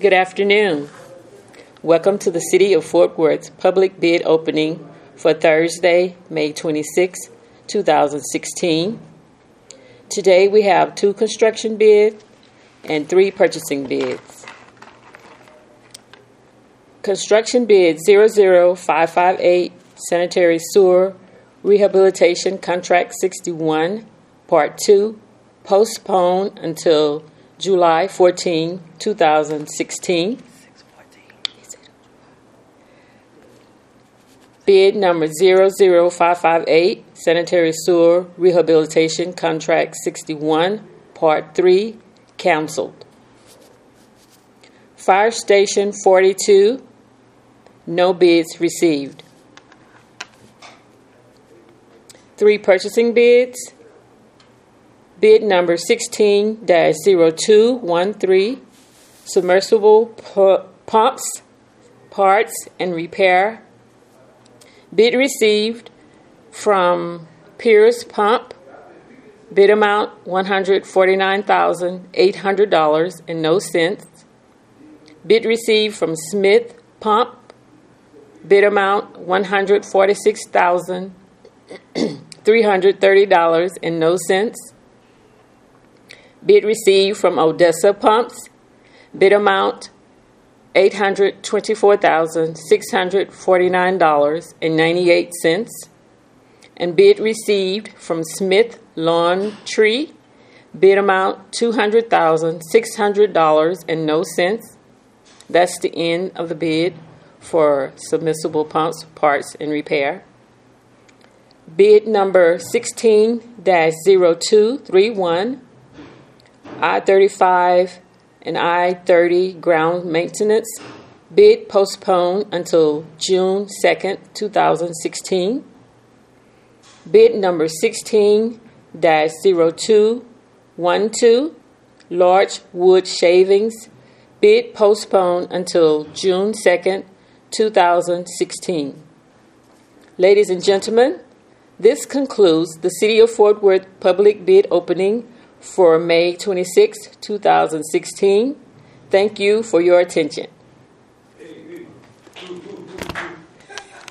Good afternoon. Welcome to the City of Fort Worth public bid opening for Thursday, May 26, 2016. Today we have 2 construction bids and 3 purchasing bids. Construction bid 00558, Sanitary Sewer Rehabilitation Contract 61, Part 2, postponed until July 14, 2016. Bid number 00558, Sanitary Sewer Rehabilitation Contract 61, Part 3, canceled. Fire Station 42, no bids received. 3 purchasing bids. Bid number 16-0213, submersible pumps, parts and repair. Bid received from Pierce Pump. Bid amount $149,800 and no cents. Bid received from Smith Pump. Bid amount $146,330 and no cents. Bid received from Odessa Pumps. Bid amount $824,649.98. And bid received from Smith Lawn Tree. Bid amount $200,600 and no cents. That's the end of the bid for submersible pumps, parts, and repair. Bid number 16-0231, I-35 and I-30 ground maintenance. Bid postponed until June 2nd, 2016. Bid number 16-0212, large wood shavings. Bid postponed until June 2nd, 2016. Ladies and gentlemen, this concludes the City of Fort Worth public bid opening for May 26, 2016. Thank you for your attention.